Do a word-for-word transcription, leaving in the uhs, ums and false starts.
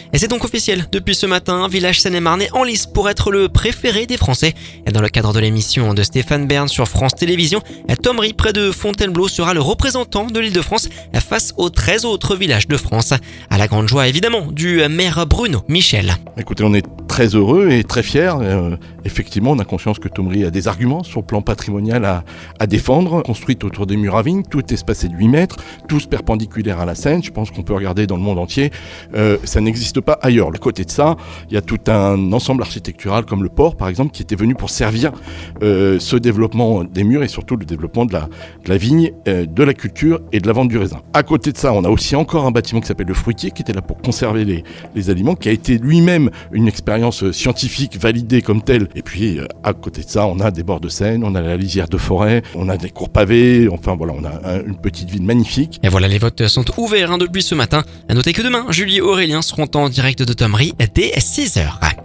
Et c'est donc officiel, depuis ce matin, Villach Seine-et-Marne en lice pour être le préféré des Français. Et dans le cadre de l'émission de Stéphane Bern sur France Télévisions, Thomery, près de Fontainebleau, sera le représentant de l'Île-de-France face aux treize autres villages de France. À la grande joie évidemment du maire Bruno Michel. Écoutez, on est très heureux et très fiers. Euh, effectivement, on a conscience que Thomery a des arguments sur le plan patrimonial à, à défendre. Construite autour des murs à vignes, tout espacé de huit mètres, tous perpendiculaires à la Seine. Je pense qu'on peut regarder dans le monde entier. Euh, ça n'existe pas ailleurs. À côté de ça, il y a tout un ensemble architectural comme le port, par exemple, qui était venu pour servir euh, ce développement des murs et surtout le développement de la, de la vigne, euh, de la culture et de la vente du raisin. À côté de ça, on a aussi encore un bâtiment qui s'appelle le fruitier, qui était là pour conserver les, les aliments, qui a été lui-même une expérience scientifique validée comme telle. Et puis, euh, à côté de ça, on a des bords de Seine, on a la lisière de forêt, on a des cours pavés, enfin voilà, on a un, une petite ville magnifique. Et voilà, les votes sont ouverts hein, depuis ce matin. À noter que demain, Julie et Aurélien seront en direct de Thomery dès six heures.